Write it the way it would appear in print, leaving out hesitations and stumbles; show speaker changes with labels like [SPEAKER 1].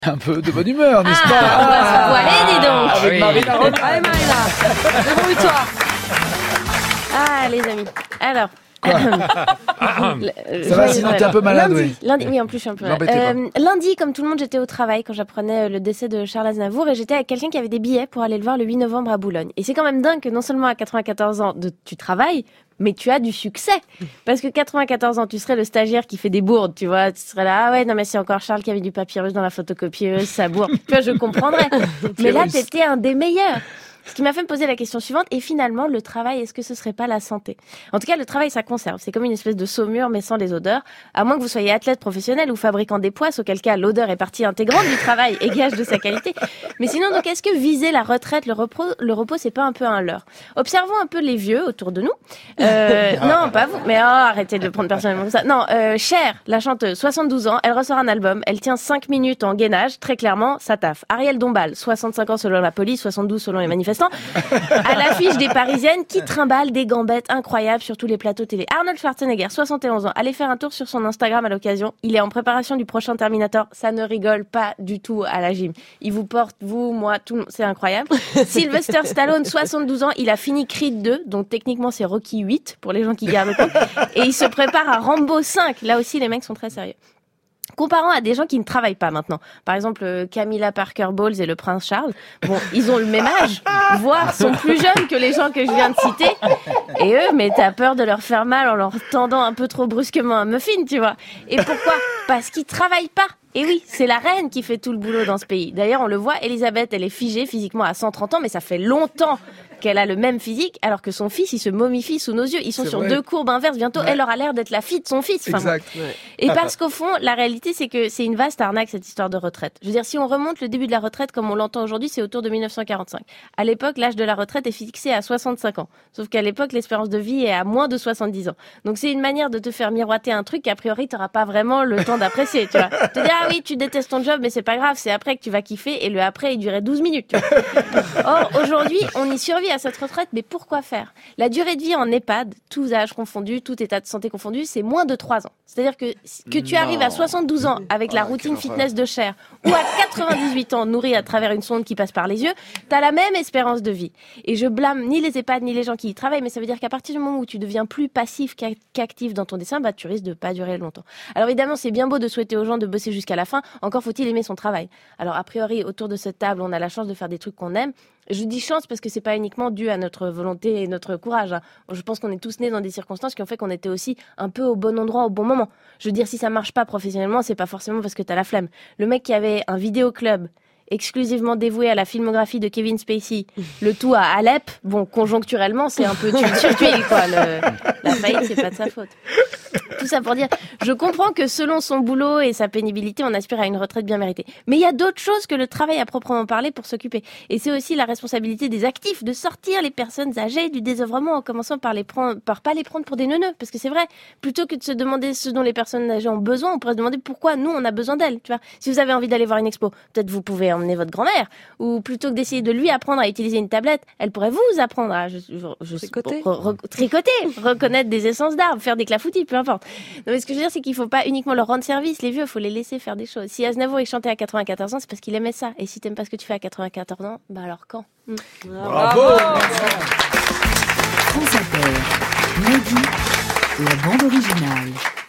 [SPEAKER 1] Un peu de bonne humeur, n'est-ce
[SPEAKER 2] On
[SPEAKER 1] pas?
[SPEAKER 2] va se voiler, dis donc.
[SPEAKER 1] Avec Marina Roland.
[SPEAKER 2] Allez, Marina, débrouille-toi. Ah, les amis. Alors.
[SPEAKER 1] Ça va, sinon t'es un peu malade, oui.
[SPEAKER 2] Lundi, oui, en plus je suis un peu malade. Lundi, comme tout le monde, j'étais au travail quand j'apprenais le décès de Charles Aznavour et j'étais avec quelqu'un qui avait des billets pour aller le voir le 8 novembre à Boulogne. Et c'est quand même dingue que non seulement à 94 ans, tu travailles, mais tu as du succès. Parce que 94 ans, tu serais le stagiaire qui fait des bourdes, tu vois. Tu serais là, ah ouais, non mais c'est encore Charles qui avait du papyrus dans la photocopieuse, ça bourre. Tu vois, je comprendrais. Mais là, t'étais un des meilleurs. Ce qui m'a fait me poser la question suivante, et finalement, le travail, est-ce que ce serait pas la santé? En tout cas, le travail, ça conserve. C'est comme une espèce de saumure, mais sans les odeurs. À moins que vous soyez athlète professionnel ou fabricant des poisses, auquel cas, l'odeur est partie intégrante du travail et gage de sa qualité. Mais sinon, donc, est-ce que viser la retraite, le repos, c'est pas un peu un leurre? Observons un peu les vieux autour de nous. Non, pas vous. Mais arrêtez de le prendre personnellement comme ça. Non, Cher, la chanteuse, 72 ans, elle ressort un album, elle tient 5 minutes en gainage, très clairement, ça taffe. Ariel Dombal, 65 ans selon la police, 72 selon les manifestants, à l'affiche des Parisiennes qui trimballent des gambettes incroyables sur tous les plateaux télé. Arnold Schwarzenegger, 71 ans, allez faire un tour sur son Instagram à l'occasion. Il est en préparation du prochain Terminator. Ça ne rigole pas du tout à la gym. Il vous porte, vous, moi, tout le monde. C'est incroyable. Sylvester Stallone, 72 ans, il a fini Creed 2, donc techniquement c'est Rocky 8 pour les gens qui gardent le compte. Et il se prépare à Rambo 5. Là aussi, les mecs sont très sérieux. Comparant à des gens qui ne travaillent pas maintenant. Par exemple, Camilla Parker Bowles et le prince Charles. Bon, ils ont le même âge, voire sont plus jeunes que les gens que je viens de citer. Et eux, mais t'as peur de leur faire mal en leur tendant un peu trop brusquement un muffin, tu vois. Et pourquoi? Parce qu'ils travaillent pas. Et oui, c'est la reine qui fait tout le boulot dans ce pays. D'ailleurs, on le voit, Elisabeth, elle est figée physiquement à 130 ans, mais ça fait longtemps qu'elle a le même physique, alors que son fils, il se momifie sous nos yeux. Ils sont sur deux courbes inverses. Bientôt, elle aura l'air d'être la fille de son fils. Enfin,
[SPEAKER 1] exact.
[SPEAKER 2] Et parce qu'au fond, la réalité, c'est que c'est une vaste arnaque, cette histoire de retraite. Je veux dire, si on remonte le début de la retraite, comme on l'entend aujourd'hui, c'est autour de 1945. À l'époque, l'âge de la retraite est fixé à 65 ans. Sauf qu'à l'époque, l'espérance de vie est à moins de 70 ans. Donc c'est une manière de te faire miroiter un truc qu'a priori, t'auras pas vraiment le temps d'apprécier, tu vois. Te dire, ah oui, tu détestes ton job, mais c'est pas grave, c'est après que tu vas kiffer, et le après, il durait 12 minutes, tu vois. Or, aujourd'hui, on y survit à cette retraite, mais pourquoi faire? La durée de vie en EHPAD, tous âges confondus, tout état de santé confondu, c'est moins de 3 ans. C'est-à-dire que tu arrives à 72 ans avec la routine fitness de Cher, ou à 98 ans nourri à travers une sonde qui passe par les yeux, t'as la même espérance de vie. Et je blâme ni les EHPAD ni les gens qui y travaillent, mais ça veut dire qu'à partir du moment où tu deviens plus passif qu'actif dans ton dessin, bah tu risques de pas durer longtemps. Alors évidemment, c'est bien beau de souhaiter aux gens de bosser jusqu'à la fin, encore faut-il aimer son travail. Alors a priori, autour de cette table, on a la chance de faire des trucs qu'on aime. Je dis chance parce que c'est pas uniquement dû à notre volonté et notre courage. Je pense qu'on est tous nés dans des circonstances qui ont fait qu'on était aussi un peu au bon endroit au bon moment. Je veux dire, si ça marche pas professionnellement, c'est pas forcément parce que t'as la flemme. Le mec qui avait un vidéoclub exclusivement dévoué à la filmographie de Kevin Spacey, le tout à Alep, bon, conjoncturellement, c'est un peu tuile sur tuile, quoi. La faillite, c'est pas de sa faute. Tout ça pour dire, je comprends que selon son boulot et sa pénibilité, on aspire à une retraite bien méritée. Mais il y a d'autres choses que le travail à proprement parler pour s'occuper. Et c'est aussi la responsabilité des actifs de sortir les personnes âgées du désœuvrement en commençant par pas les prendre pour des neuneux. Parce que c'est vrai, plutôt que de se demander ce dont les personnes âgées ont besoin, on pourrait se demander pourquoi nous, on a besoin d'elles. Tu vois, si vous avez envie d'aller voir une expo, peut-être vous pouvez emmener votre grand-mère. Ou plutôt que d'essayer de lui apprendre à utiliser une tablette, elle pourrait vous apprendre à tricoter, reconnaître des essences d'arbres, faire des clafoutis, peu importe. Non, mais ce que je veux dire, c'est qu'il faut pas uniquement leur rendre service. Les vieux, il faut les laisser faire des choses. Si Aznavour il chantait à 94 ans, c'est parce qu'il aimait ça. Et si t'aimes pas ce que tu fais à 94 ans, bah alors quand?
[SPEAKER 1] Bravo.
[SPEAKER 3] France Inter, Maggie, la bande originale.